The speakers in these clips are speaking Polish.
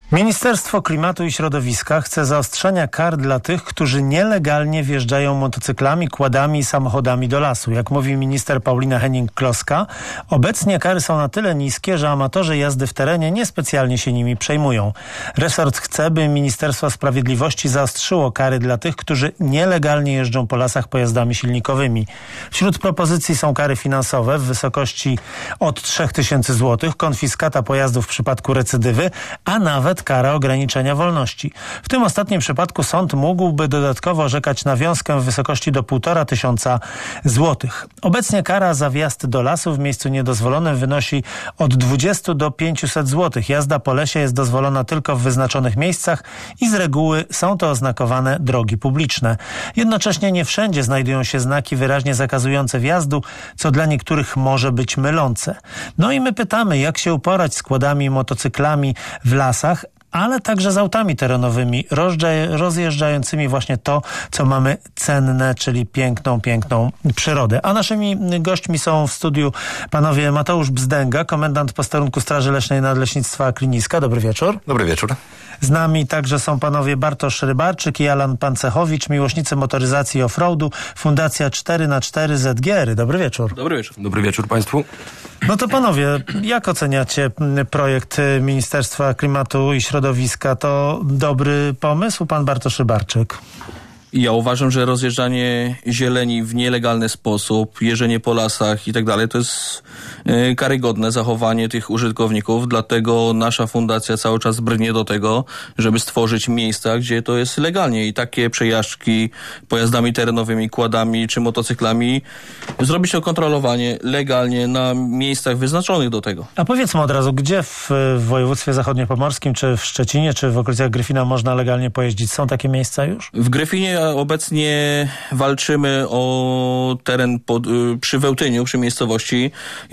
Ministerstwo Klimatu i Środowiska chce zaostrzenia kar dla tych, którzy nielegalnie wjeżdżają motocyklami, quadami i samochodami do lasu. Jak mówi minister Paulina Henning-Kloska, obecnie kary są na tyle niskie, że amatorzy jazdy w terenie niespecjalnie się nimi przejmują. Resort chce, by Ministerstwo Sprawiedliwości zaostrzyło kary dla tych, którzy nielegalnie jeżdżą po lasach pojazdami silnikowymi. Wśród propozycji są kary finansowe w wysokości od 3000 zł, konfiskata pojazdów w przypadku recydywy, a nawet kara ograniczenia wolności. W tym ostatnim przypadku sąd mógłby dodatkowo orzekać nawiązkę w wysokości do 1500 zł. Obecnie kara za wjazd do lasu w miejscu niedozwolonym wynosi od 20 do 500 zł. Jazda po lesie jest dozwolona tylko w wyznaczonych miejscach i z reguły są to oznakowane drogi publiczne. Jednocześnie nie wszędzie znajdują się znaki wyraźnie zakazujące wjazdu, co dla niektórych może być mylące. No i my pytamy, jak się uporać z quadami i motocyklami w lasach, ale także z autami terenowymi, rozjeżdżającymi właśnie to, co mamy cenne, czyli piękną przyrodę. A naszymi gośćmi są w studiu panowie Mateusz Bzdęga, komendant posterunku Straży Leśnej Nadleśnictwa Kliniska. Dobry wieczór. Dobry wieczór. Z nami także są panowie Bartosz Rybarczyk i Alan Pancechowicz, miłośnicy motoryzacji i offroadu, Fundacja 4x4 ZGR. Dobry wieczór. Dobry wieczór. Dobry wieczór państwu. No to panowie, jak oceniacie projekt Ministerstwa Klimatu i Środowiska? To dobry pomysł, pan Bartosz Rybarczyk? Ja uważam, że rozjeżdżanie zieleni w nielegalny sposób, jeżdżenie po lasach i tak dalej, to jest karygodne zachowanie tych użytkowników, dlatego nasza fundacja cały czas brnie do tego, żeby stworzyć miejsca, gdzie to jest legalnie i takie przejażdżki pojazdami terenowymi, quadami czy motocyklami, zrobić to kontrolowanie legalnie na miejscach wyznaczonych do tego. A powiedzmy od razu, gdzie w województwie zachodniopomorskim, czy w Szczecinie, czy w okolicach Gryfina można legalnie pojeździć? Są takie miejsca już? W Gryfinie obecnie walczymy o teren przy Wełtyniu, przy miejscowości.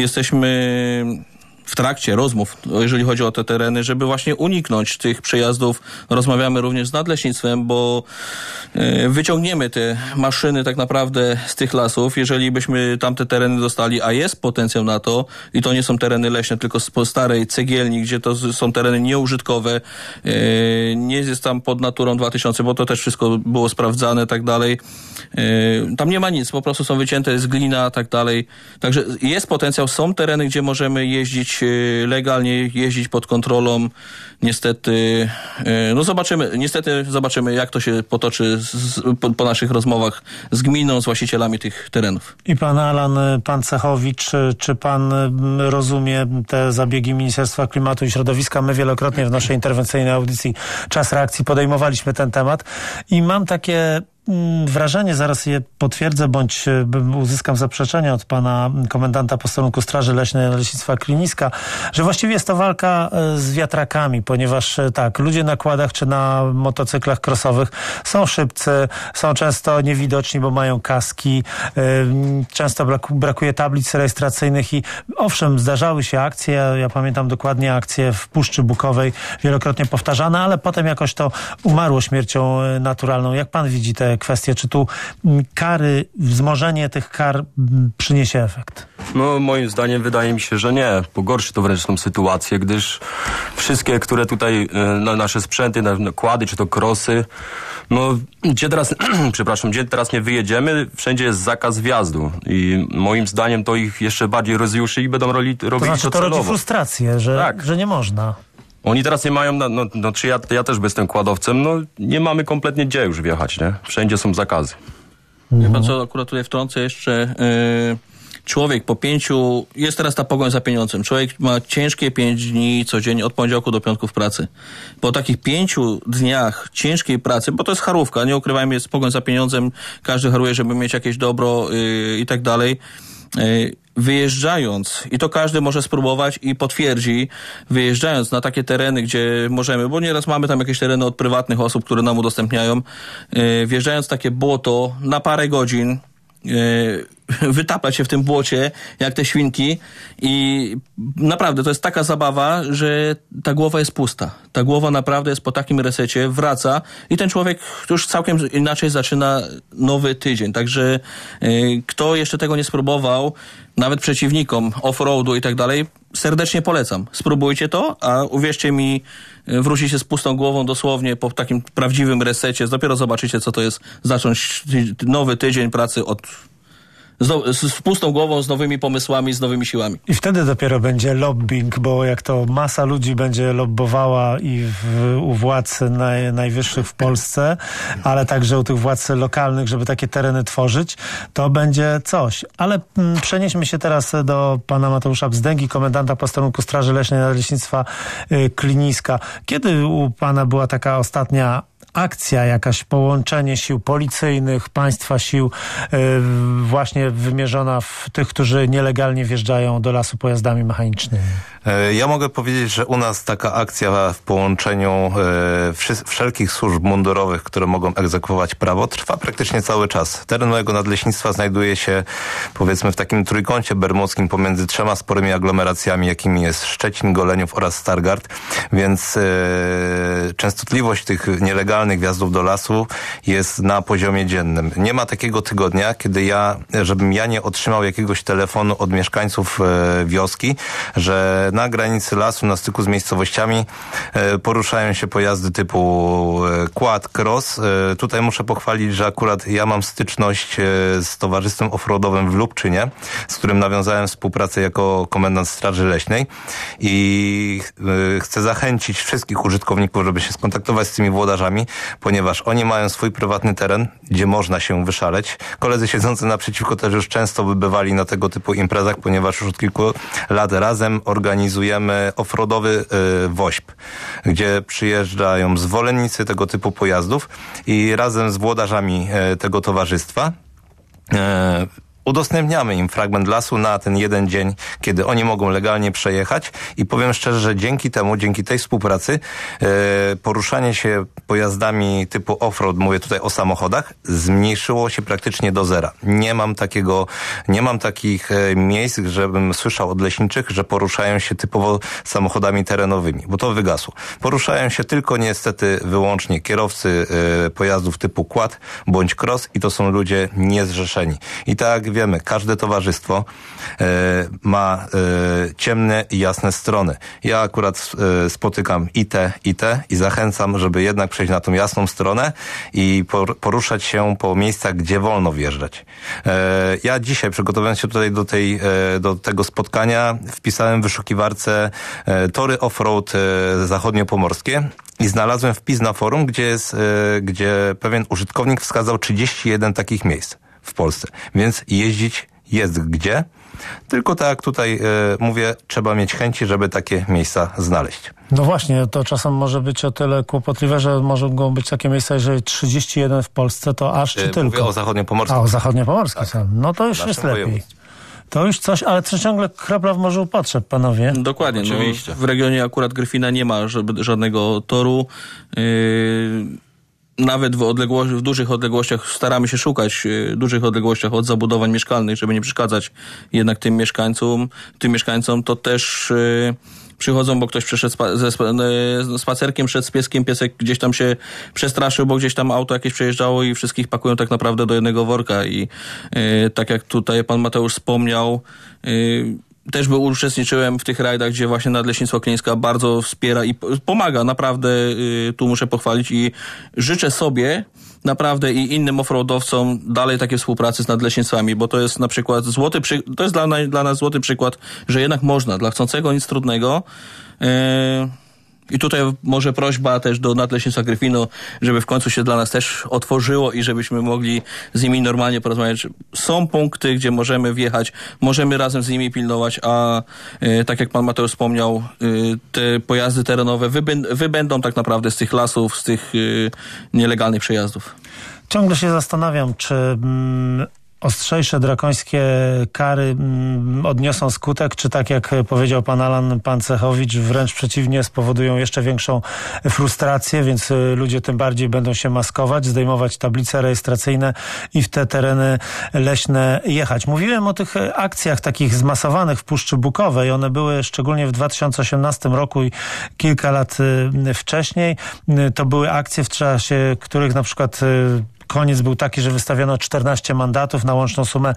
Jesteśmy w trakcie rozmów, jeżeli chodzi o te tereny, żeby właśnie uniknąć tych przejazdów. Rozmawiamy również z nadleśnictwem, bo wyciągniemy te maszyny tak naprawdę z tych lasów. Jeżeli byśmy tamte tereny dostali, a jest potencjał na to, i to nie są tereny leśne, tylko z starej cegielni, gdzie to są tereny nieużytkowe, nie jest tam pod Naturą 2000, bo to też wszystko było sprawdzane, tak dalej. Tam nie ma nic, po prostu są wycięte, jest glina, tak dalej. Także jest potencjał, są tereny, gdzie możemy jeździć legalnie, jeździć pod kontrolą. Niestety, zobaczymy, jak to się potoczy po naszych rozmowach z gminą, z właścicielami tych terenów. I pan Alan Pancechowicz, czy pan rozumie te zabiegi Ministerstwa Klimatu i Środowiska? My wielokrotnie w naszej interwencyjnej audycji Czas Reakcji podejmowaliśmy ten temat i mam takie wrażenie, zaraz je potwierdzę, bądź uzyskam zaprzeczenie od pana komendanta posterunku Straży Leśnej Nadleśnictwa Kliniska, że właściwie jest to walka z wiatrakami, ponieważ tak, ludzie na quadach czy na motocyklach crossowych są szybcy, są często niewidoczni, bo mają kaski, często brakuje tablic rejestracyjnych i owszem, zdarzały się akcje, ja pamiętam dokładnie akcje w Puszczy Bukowej, wielokrotnie powtarzane, ale potem jakoś to umarło śmiercią naturalną. Jak pan widzi te kwestie? Czy tu kary, wzmożenie tych kar przyniesie efekt? No moim zdaniem wydaje mi się, że nie. Pogorszy to wręcz tą sytuację, gdyż wszystkie, które tutaj nasze sprzęty, nakłady, czy to krosy, no gdzie teraz, gdzie teraz nie wyjedziemy, wszędzie jest zakaz wjazdu i moim zdaniem to ich jeszcze bardziej rozjuszy i będą robili to znaczy, to rodzi frustrację, że nie można. Oni teraz nie mają, czy ja też jestem kładowcem, nie mamy kompletnie gdzie już wjechać, nie? Wszędzie są zakazy. Wie pan co, akurat tutaj wtrącę jeszcze, człowiek jest teraz ta pogoń za pieniądzem. Człowiek ma ciężkie 5 dni codziennie od poniedziałku do piątku w pracy. Po takich 5 dniach ciężkiej pracy, bo to jest charówka, nie ukrywajmy, jest pogoń za pieniądzem, każdy haruje, żeby mieć jakieś dobro i tak dalej. Wyjeżdżając, i to każdy może spróbować i potwierdzi, wyjeżdżając na takie tereny, gdzie możemy, bo nieraz mamy tam jakieś tereny od prywatnych osób, które nam udostępniają, wjeżdżając w takie błoto na parę godzin, wytaplać się w tym błocie, jak te świnki i naprawdę to jest taka zabawa, że ta głowa jest pusta. Ta głowa naprawdę jest po takim resecie, wraca i ten człowiek już całkiem inaczej zaczyna nowy tydzień. Także kto jeszcze tego nie spróbował, nawet przeciwnikom off-roadu i tak dalej, serdecznie polecam. Spróbujcie to, a uwierzcie mi, wrócicie z pustą głową dosłownie po takim prawdziwym resecie. Dopiero zobaczycie, co to jest zacząć nowy tydzień pracy z pustą głową, z nowymi pomysłami, z nowymi siłami. I wtedy dopiero będzie lobbying, bo jak to masa ludzi będzie lobbowała i u władz najwyższych w Polsce, ale także u tych władz lokalnych, żeby takie tereny tworzyć, to będzie coś. Ale przenieśmy się teraz do pana Mateusza Bzdęgi, komendanta posterunku Straży Leśnej Nadleśnictwa Kliniska. Kiedy u pana była taka ostatnia akcja, jakaś połączenie sił policyjnych, państwa sił właśnie wymierzona w tych, którzy nielegalnie wjeżdżają do lasu pojazdami mechanicznymi? Ja mogę powiedzieć, że u nas taka akcja w połączeniu wszelkich służb mundurowych, które mogą egzekwować prawo, trwa praktycznie cały czas. Teren mojego nadleśnictwa znajduje się, powiedzmy, w takim trójkącie bermudzkim pomiędzy 3 sporymi aglomeracjami, jakimi jest Szczecin, Goleniów oraz Stargard, więc częstotliwość tych nielegalnych wjazdów do lasu jest na poziomie dziennym. Nie ma takiego tygodnia, żebym ja nie otrzymał jakiegoś telefonu od mieszkańców wioski, że na granicy lasu, na styku z miejscowościami poruszają się pojazdy typu quad, cross. Tutaj muszę pochwalić, że akurat ja mam styczność z towarzystwem offroadowym w Lubczynie, z którym nawiązałem współpracę jako komendant Straży Leśnej i chcę zachęcić wszystkich użytkowników, żeby się skontaktować z tymi włodarzami, ponieważ oni mają swój prywatny teren, gdzie można się wyszaleć. Koledzy siedzący naprzeciwko też już często bywali na tego typu imprezach, ponieważ już od kilku lat razem organizujemy offroadowy WOŚP, gdzie przyjeżdżają zwolennicy tego typu pojazdów i razem z włodarzami tego towarzystwa udostępniamy im fragment lasu na ten jeden dzień, kiedy oni mogą legalnie przejechać i powiem szczerze, że dzięki tej współpracy poruszanie się pojazdami typu off-road, mówię tutaj o samochodach, zmniejszyło się praktycznie do zera. Nie mam takich miejsc, żebym słyszał od leśniczych, że poruszają się typowo samochodami terenowymi, bo to wygasło. Poruszają się tylko niestety wyłącznie kierowcy pojazdów typu quad bądź cross i to są ludzie niezrzeszeni. I tak wiemy, każde towarzystwo ma ciemne i jasne strony. Ja akurat spotykam i te i zachęcam, żeby jednak przejść na tą jasną stronę i poruszać się po miejscach, gdzie wolno wjeżdżać. Ja dzisiaj, przygotowując się tutaj do tego spotkania, wpisałem w wyszukiwarce tory off-road zachodniopomorskie i znalazłem wpis na forum, gdzie pewien użytkownik wskazał 31 takich miejsc w Polsce. Więc jeździć jest gdzie. Tylko tak jak tutaj mówię, trzeba mieć chęci, żeby takie miejsca znaleźć. No właśnie, to czasem może być o tyle kłopotliwe, że mogą być takie miejsca, że 31 w Polsce, to aż czy tylko? Mówię o zachodniopomorskim. A, o zachodniopomorskim tak. sam. No to już jest lepiej. To już coś, ale to ciągle kropla w morzu potrzeb, panowie. Dokładnie. Oczywiście. No, w regionie akurat Gryfina nie ma żadnego toru. Nawet w dużych odległościach staramy się szukać dużych odległościach od zabudowań mieszkalnych, żeby nie przeszkadzać jednak tym mieszkańcom to też przychodzą, bo ktoś przyszedł spacerkiem, szedł z pieskiem, piesek gdzieś tam się przestraszył, bo gdzieś tam auto jakieś przejeżdżało i wszystkich pakują tak naprawdę do jednego worka i tak jak tutaj pan Mateusz wspomniał, też uczestniczyłem w tych rajdach, gdzie właśnie Nadleśnictwo Klińska bardzo wspiera i pomaga. Naprawdę tu muszę pochwalić i życzę sobie naprawdę i innym offroadowcom dalej takiej współpracy z nadleśnictwami, bo to jest na przykład to jest dla nas złoty przykład, że jednak można, dla chcącego nic trudnego. I tutaj może prośba też do Nadleśnictwa Gryfino, żeby w końcu się dla nas też otworzyło i żebyśmy mogli z nimi normalnie porozmawiać. Są punkty, gdzie możemy wjechać, możemy razem z nimi pilnować, a tak jak pan Mateusz wspomniał, te pojazdy terenowe wybędą tak naprawdę z tych lasów, z tych nielegalnych przejazdów. Ciągle się zastanawiam, czy ostrzejsze, drakońskie kary odniosą skutek, czy tak jak powiedział pan Alan Pancechowicz, wręcz przeciwnie, spowodują jeszcze większą frustrację, więc ludzie tym bardziej będą się maskować, zdejmować tablice rejestracyjne i w te tereny leśne jechać. Mówiłem o tych akcjach takich zmasowanych w Puszczy Bukowej. One były szczególnie w 2018 roku i kilka lat wcześniej. To były akcje, w czasie których na przykład koniec był taki, że wystawiono 14 mandatów na łączną sumę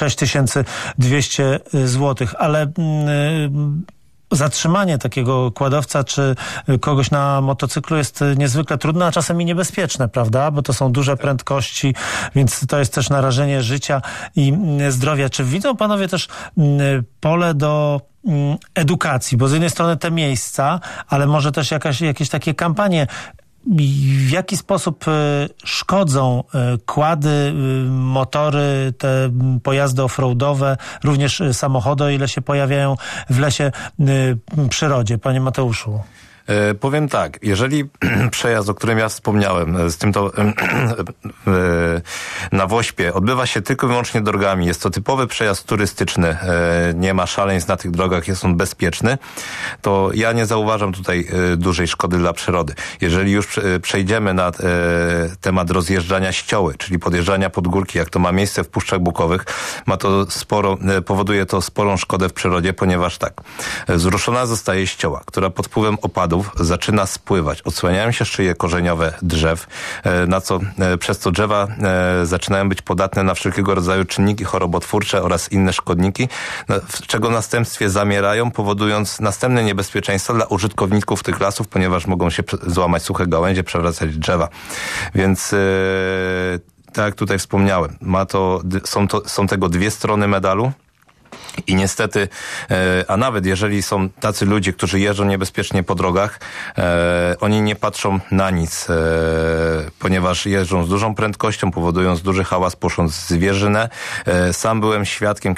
6200 zł. Ale zatrzymanie takiego kładowca czy kogoś na motocyklu jest niezwykle trudne, a czasem i niebezpieczne, prawda? Bo to są duże prędkości, więc to jest też narażenie życia i zdrowia. Czy widzą panowie też pole do edukacji? Bo z jednej strony te miejsca, ale może też jakieś takie kampanie. W jaki sposób szkodzą kłady, motory, te pojazdy offroadowe, również samochody, o ile się pojawiają w lesie, przyrodzie? Panie Mateuszu. Powiem tak, jeżeli przejazd, o którym ja wspomniałem, z tym to na Wośpie odbywa się tylko i wyłącznie drogami, jest to typowy przejazd turystyczny, nie ma szaleństw na tych drogach, jest on bezpieczny, to ja nie zauważam tutaj dużej szkody dla przyrody. Jeżeli już przejdziemy na temat rozjeżdżania ścioły, czyli podjeżdżania pod górki, jak to ma miejsce w Puszczach Bukowych, powoduje to sporą szkodę w przyrodzie, ponieważ tak, zruszona zostaje ścioła, która pod wpływem opadów zaczyna spływać. Odsłaniają się szyje korzeniowe drzew, przez co drzewa zaczynają być podatne na wszelkiego rodzaju czynniki chorobotwórcze oraz inne szkodniki, w czego następstwie zamierają, powodując następne niebezpieczeństwa dla użytkowników tych lasów, ponieważ mogą się złamać suche gałęzie, przewracać drzewa. Więc tak jak tutaj wspomniałem, są tego dwie strony medalu. I niestety, a nawet jeżeli są tacy ludzie, którzy jeżdżą niebezpiecznie po drogach, oni nie patrzą na nic, ponieważ jeżdżą z dużą prędkością, powodując duży hałas, pusząc zwierzynę. Sam byłem świadkiem.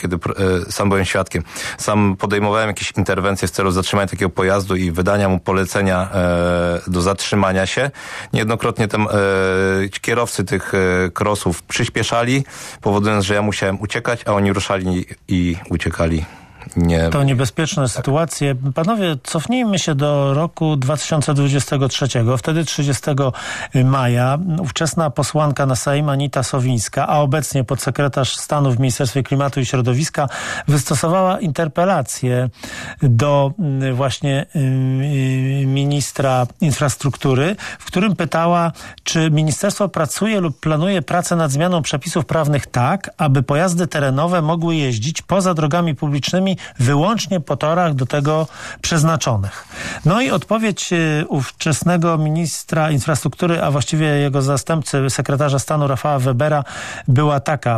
Sam podejmowałem jakieś interwencje w celu zatrzymania takiego pojazdu i wydania mu polecenia do zatrzymania się. Niejednokrotnie kierowcy tych crossów przyspieszali, powodując, że ja musiałem uciekać, a oni ruszali i uciekali. To niebezpieczne sytuacje. Panowie, cofnijmy się do roku 2023. Wtedy 30 maja ówczesna posłanka na Sejm Anita Sowińska, a obecnie podsekretarz stanu w Ministerstwie Klimatu i Środowiska, wystosowała interpelację do właśnie ministra infrastruktury, w którym pytała, czy ministerstwo pracuje lub planuje pracę nad zmianą przepisów prawnych tak, aby pojazdy terenowe mogły jeździć poza drogami publicznymi wyłącznie po torach do tego przeznaczonych. No i odpowiedź ówczesnego ministra infrastruktury, a właściwie jego zastępcy, sekretarza stanu Rafała Webera, była taka.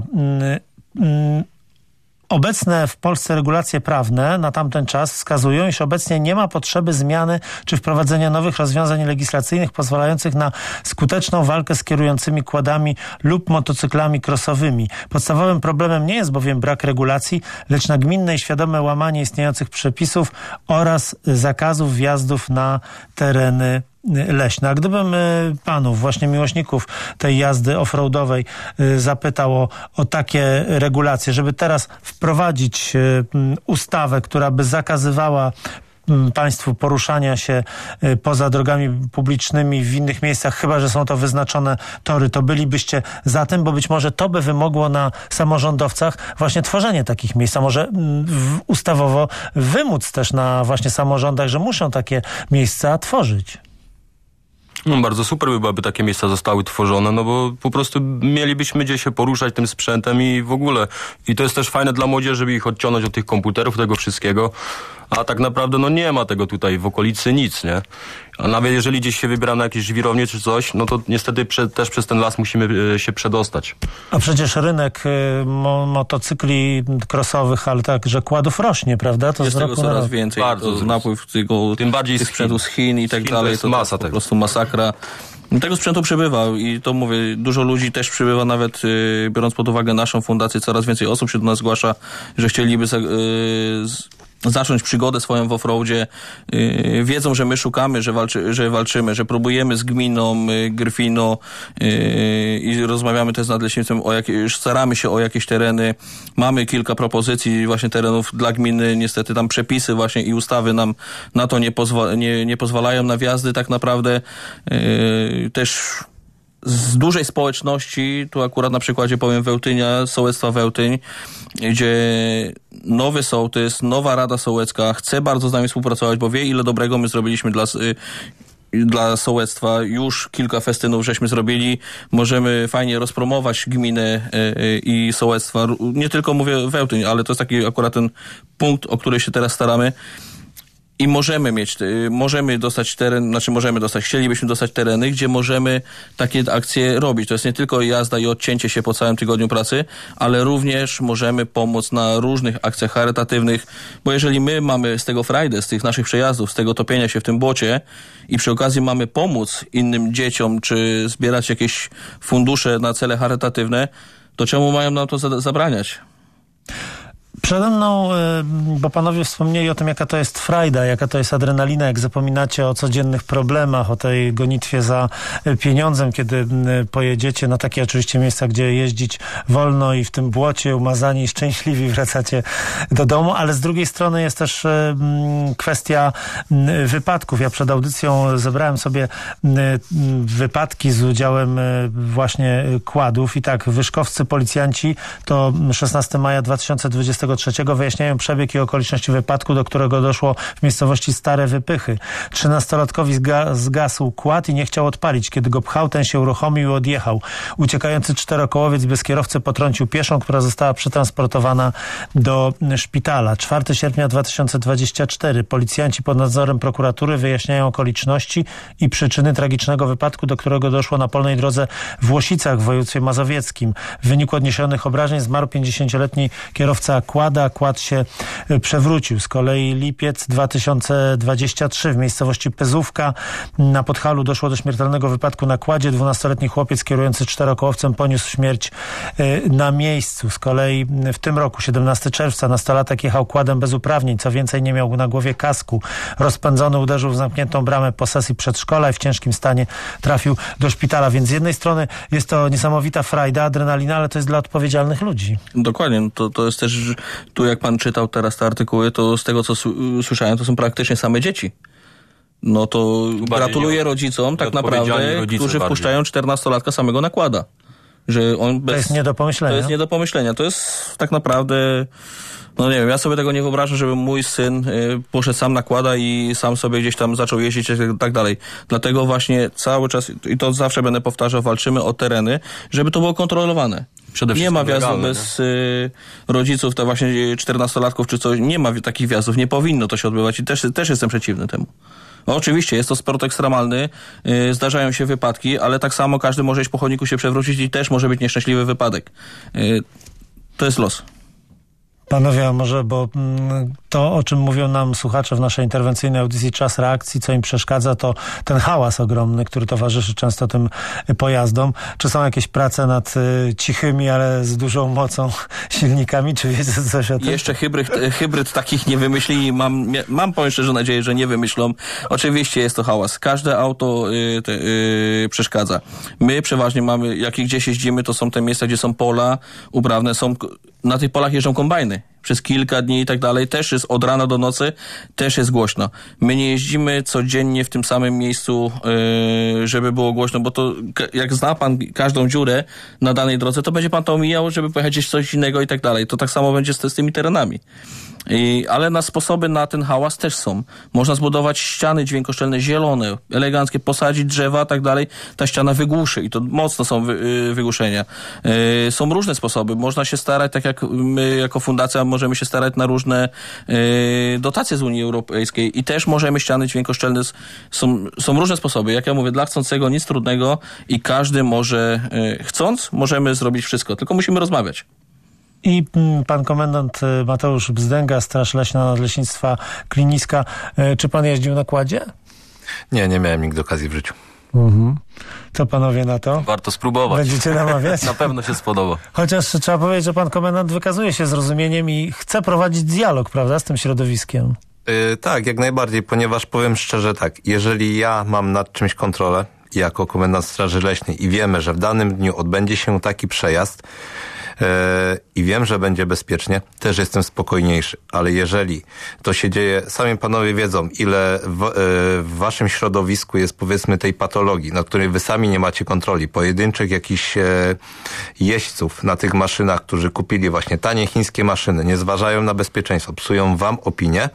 Obecne w Polsce regulacje prawne na tamten czas wskazują, iż obecnie nie ma potrzeby zmiany czy wprowadzenia nowych rozwiązań legislacyjnych pozwalających na skuteczną walkę z kierującymi kładami lub motocyklami crossowymi. Podstawowym problemem nie jest bowiem brak regulacji, lecz nagminne i świadome łamanie istniejących przepisów oraz zakazów wjazdów na tereny leśne. A gdybym panów, właśnie miłośników tej jazdy offroadowej, zapytał o takie regulacje, żeby teraz wprowadzić ustawę, która by zakazywała państwu poruszania się poza drogami publicznymi w innych miejscach, chyba że są to wyznaczone tory, to bylibyście za tym, bo być może to by wymogło na samorządowcach właśnie tworzenie takich miejsc, a może ustawowo wymóc też na właśnie samorządach, że muszą takie miejsca tworzyć. No, bardzo super by było, aby takie miejsca zostały tworzone, no bo po prostu mielibyśmy gdzie się poruszać tym sprzętem i w ogóle. I to jest też fajne dla młodzieży, żeby ich odciągnąć od tych komputerów, tego wszystkiego. A tak naprawdę no nie ma tego tutaj w okolicy nic, nie? A nawet jeżeli gdzieś się wybiera na jakieś żwirownie czy coś, no to niestety też przez ten las musimy się przedostać. A przecież rynek motocykli crossowych, ale także kładów rośnie, prawda? To jest tego coraz więcej. Bardzo napływ tym bardziej tych sprzętów z Chin i tak dalej. To masa po prostu masakra. Tego sprzętu przybywa i to mówię, dużo ludzi też przybywa, nawet biorąc pod uwagę naszą fundację, coraz więcej osób się do nas zgłasza, że chcieliby zacząć przygodę swoją w offroadzie, wiedzą, że my szukamy, że walczymy, że próbujemy z gminą Gryfino i rozmawiamy też z nadleśnictwem, staramy się o jakieś tereny. Mamy kilka propozycji właśnie terenów dla gminy. Niestety tam przepisy właśnie i ustawy nam na to nie pozwalają na wjazdy tak naprawdę. Też z dużej społeczności, tu akurat na przykładzie powiem Wełtynia, sołectwa Wełtyń, gdzie nowy sołtys, nowa Rada Sołecka chce bardzo z nami współpracować, bo wie, ile dobrego my zrobiliśmy dla sołectwa. Już kilka festynów żeśmy zrobili. Możemy fajnie rozpromować gminę i sołectwa. Nie tylko mówię Wełtyń, ale to jest taki akurat ten punkt, o który się teraz staramy. I chcielibyśmy dostać tereny, gdzie możemy takie akcje robić. To jest nie tylko jazda i odcięcie się po całym tygodniu pracy, ale również możemy pomóc na różnych akcjach charytatywnych, bo jeżeli my mamy z tego frajdę, z tych naszych przejazdów, z tego topienia się w tym błocie i przy okazji mamy pomóc innym dzieciom, czy zbierać jakieś fundusze na cele charytatywne, to czemu mają nam to zabraniać? Przede mną, bo panowie wspomnieli o tym, jaka to jest frajda, jaka to jest adrenalina, jak zapominacie o codziennych problemach, o tej gonitwie za pieniądzem, kiedy pojedziecie na takie oczywiście miejsca, gdzie jeździć wolno i w tym błocie umazani i szczęśliwi wracacie do domu, ale z drugiej strony jest też kwestia wypadków. Ja przed audycją zebrałem sobie wypadki z udziałem właśnie kładów i tak, wyszkowscy policjanci to 16 maja 2023 wyjaśniają przebieg i okoliczności wypadku, do którego doszło w miejscowości Stare Wypychy. 13-latkowi zgasł kład i nie chciał odpalić. Kiedy go pchał, ten się uruchomił i odjechał. Uciekający czterokołowiec bez kierowcy potrącił pieszą, która została przetransportowana do szpitala. 4 sierpnia 2024. Policjanci pod nadzorem prokuratury wyjaśniają okoliczności i przyczyny tragicznego wypadku, do którego doszło na polnej drodze w Łosicach w województwie mazowieckim. W wyniku odniesionych obrażeń zmarł 50-letni kierowca kłada, kład się przewrócił. Z kolei lipiec 2023 w miejscowości Pyzówka na Podhalu doszło do śmiertelnego wypadku na kładzie. 12-letni chłopiec kierujący czterokołowcem poniósł śmierć na miejscu. Z kolei w tym roku, 17 czerwca, nastolatek jechał kładem bez uprawnień. Co więcej, nie miał na głowie kasku. Rozpędzony uderzył w zamkniętą bramę posesji przedszkola i w ciężkim stanie trafił do szpitala. Więc z jednej strony jest to niesamowita frajda, adrenalina, ale to jest dla odpowiedzialnych ludzi. Dokładnie. To jest też, tu jak pan czytał teraz te artykuły, to z tego, co słyszałem, to są praktycznie same dzieci. No to gratuluję rodzicom, tak naprawdę, którzy wpuszczają 14-latka samego nakłada. Że on to jest nie do pomyślenia. To jest nie do pomyślenia. To jest tak naprawdę, no nie wiem, ja sobie tego nie wyobrażam, żeby mój syn poszedł sam nakłada i sam sobie gdzieś tam zaczął jeździć i tak dalej. Dlatego właśnie cały czas, i to zawsze będę powtarzał, walczymy o tereny, żeby to było kontrolowane. Nie ma wjazdu bez rodziców, to właśnie 14-latków czy coś, nie ma takich wjazdów, nie powinno to się odbywać i też jestem przeciwny temu. No, oczywiście, jest to sport ekstremalny, zdarzają się wypadki, ale tak samo każdy może iść po chodniku się przewrócić i też może być nieszczęśliwy wypadek. To jest los. Panowie, a może, bo to, o czym mówią nam słuchacze w naszej interwencyjnej audycji Czas Reakcji, co im przeszkadza, to ten hałas ogromny, który towarzyszy często tym pojazdom. Czy są jakieś prace nad cichymi, ale z dużą mocą silnikami? Czy wiecie coś o tym? Jeszcze hybryd takich nie wymyślili. Mam powiem szczerze nadzieję, że nie wymyślą. Oczywiście jest to hałas. Każde auto przeszkadza. My przeważnie mamy, jak i gdzieś jeździmy, to są te miejsca, gdzie są pola uprawne. Na tych polach jeżdżą kombajny. Przez kilka dni i tak dalej. Też jest od rana do nocy, też jest głośno. My nie jeździmy codziennie w tym samym miejscu, żeby było głośno, bo to jak zna pan każdą dziurę na danej drodze, to będzie pan to omijał, żeby pojechać gdzieś coś innego i tak dalej. To tak samo będzie z tymi terenami. Ale sposoby na ten hałas też są. Można zbudować ściany dźwiękoszczelne, zielone, eleganckie, posadzić drzewa, tak dalej. Ta ściana wygłuszy i to mocno są wygłuszenia. Są różne sposoby. Można się starać, tak jak my jako fundacja możemy się starać na różne dotacje z Unii Europejskiej i też możemy ściany dźwiękoszczelne. Są różne sposoby. Jak ja mówię, dla chcącego nic trudnego i każdy może, chcąc, możemy zrobić wszystko. Tylko musimy rozmawiać. I pan komendant Mateusz Bzdęga, Straż Leśna Nadleśnictwa Kliniska. Czy pan jeździł na kładzie? Nie miałem nigdy okazji w życiu. Co panowie na to? Warto spróbować. Będziecie namawiać? Na pewno się spodoba. Chociaż trzeba powiedzieć, że pan komendant wykazuje się zrozumieniem i chce prowadzić dialog, prawda, z tym środowiskiem. Tak, jak najbardziej, ponieważ powiem szczerze tak, jeżeli ja mam nad czymś kontrolę jako komendant Straży Leśnej i wiemy, że w danym dniu odbędzie się taki przejazd i wiem, że będzie bezpiecznie, też jestem spokojniejszy. Ale jeżeli to się dzieje, sami panowie wiedzą, ile w waszym środowisku jest, powiedzmy, tej patologii, na której wy sami nie macie kontroli, pojedynczych jakichś jeźdźców na tych maszynach, którzy kupili właśnie tanie chińskie maszyny, nie zważają na bezpieczeństwo, psują wam opinię,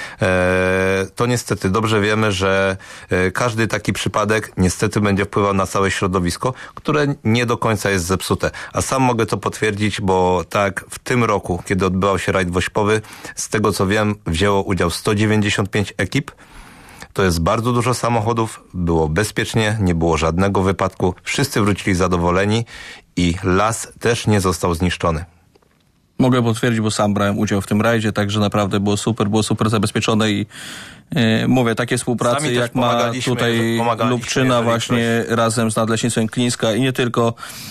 to niestety dobrze wiemy, że każdy taki przypadek niestety będzie wpływał na całe środowisko, które nie do końca jest zepsute. A sam mogę to potwierdzić, bo tak w tym roku, kiedy odbywał się rajd wośpowy, z tego co wiem, wzięło udział 195 ekip. To jest bardzo dużo samochodów, było bezpiecznie, nie było żadnego wypadku, wszyscy wrócili zadowoleni i las też nie został zniszczony. Mogę potwierdzić, bo sam brałem udział w tym rajdzie, także naprawdę było super zabezpieczone i mówię, takie współpracy jak ma tutaj Lubczyna właśnie razem z Nadleśnictwem Klińska i nie tylko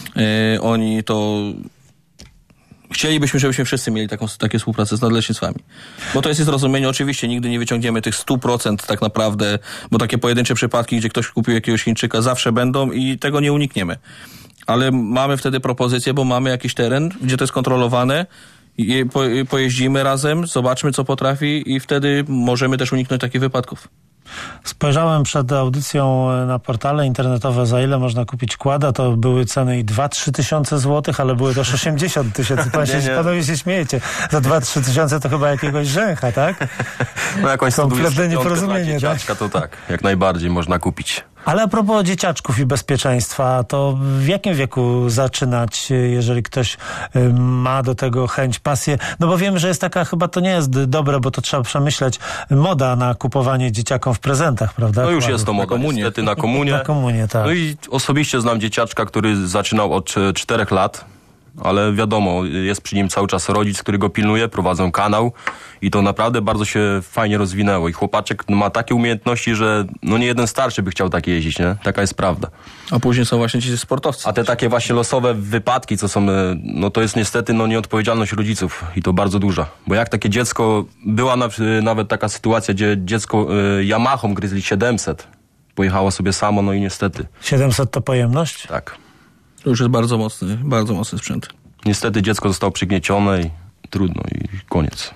oni, to chcielibyśmy, żebyśmy wszyscy mieli takie współpracę z nadleśnictwami. Bo to jest zrozumienie, oczywiście nigdy nie wyciągniemy tych 100% tak naprawdę, bo takie pojedyncze przypadki, gdzie ktoś kupił jakiegoś Chińczyka, zawsze będą i tego nie unikniemy. Ale mamy wtedy propozycję, bo mamy jakiś teren, gdzie to jest kontrolowane, pojeździmy razem, zobaczmy co potrafi i wtedy możemy też uniknąć takich wypadków. Spojrzałem przed audycją na portale internetowe, za ile można kupić quada. To były ceny i 2-3 tysiące złotych, ale były też 80 tysięcy. Panowie się śmiejecie. Za 2-3 tysiące to chyba jakiegoś rzęcha, tak? No jakąś kompletne nieporozumienie, tak? To tak, jak najbardziej można kupić. Ale a propos dzieciaczków i bezpieczeństwa, to w jakim wieku zaczynać, jeżeli ktoś ma do tego chęć, pasję? No bo wiemy, że jest taka, chyba to nie jest dobre, bo to trzeba przemyśleć, moda na kupowanie dzieciakom w prezentach, prawda? No już jest to moda, niestety na komunię. Na komunię, tak. No i osobiście znam dzieciaczka, który zaczynał od 4 lat. Ale wiadomo, jest przy nim cały czas rodzic, który go pilnuje, prowadzą kanał i to naprawdę bardzo się fajnie rozwinęło. I chłopaczek ma takie umiejętności, że no nie jeden starszy by chciał tak jeździć, nie? Taka jest prawda. A później są właśnie ci sportowcy. A te takie właśnie losowe wypadki, co są, no to jest niestety nieodpowiedzialność rodziców i to bardzo duża. Bo jak takie dziecko, była nawet taka sytuacja, gdzie dziecko Yamahą gryzli 700. Pojechało sobie samo, no i niestety. 700 to pojemność? Tak. To już jest bardzo mocny sprzęt. Niestety dziecko zostało przygniecione i trudno i koniec.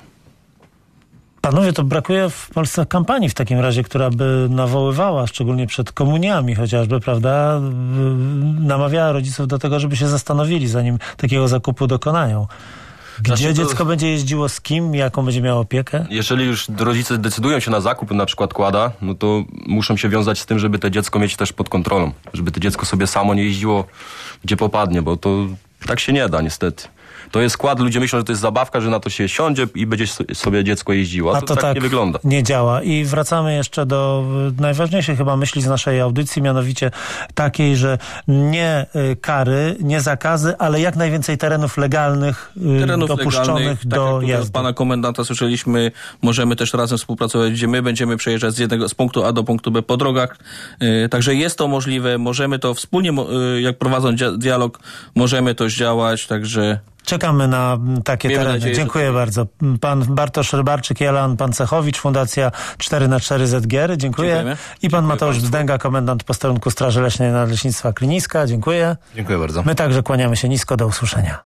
Panowie, to brakuje w Polsce kampanii w takim razie, która by nawoływała, szczególnie przed komuniami chociażby, prawda, namawiała rodziców do tego, żeby się zastanowili, zanim takiego zakupu dokonają. Gdzie dziecko będzie jeździło, z kim, jaką będzie miało opiekę? Jeżeli już rodzice decydują się na zakup na przykład quada, no to muszą się wiązać z tym, żeby to dziecko mieć też pod kontrolą. Żeby to dziecko sobie samo nie jeździło, gdzie popadnie, bo to tak się nie da niestety. To jest quad, ludzie myślą, że to jest zabawka, że na to się siądzie i będzie sobie dziecko jeździło, a to tak nie wygląda. Nie działa. I wracamy jeszcze do najważniejszej chyba myśli z naszej audycji, mianowicie takiej, że nie kary, nie zakazy, ale jak najwięcej terenów legalnych, dopuszczonych do jazdy. Od pana komendanta słyszeliśmy, możemy też razem współpracować, gdzie my będziemy przejeżdżać z punktu A do punktu B po drogach. Także jest to możliwe, możemy to wspólnie, jak prowadząc dialog, możemy to zdziałać, także... Czekamy na takie tereny. Nadzieję, dziękuję bardzo. Pan Bartosz Rybarczyk i Elan Pancechowicz, Fundacja 4x4 ZGR. Dziękuję. Dziękujemy. I pan Mateusz Bzdęga, komendant posterunku Straży Leśnej Nadleśnictwa Klińska. Dziękuję. Dziękuję bardzo. My także kłaniamy się nisko. Do usłyszenia.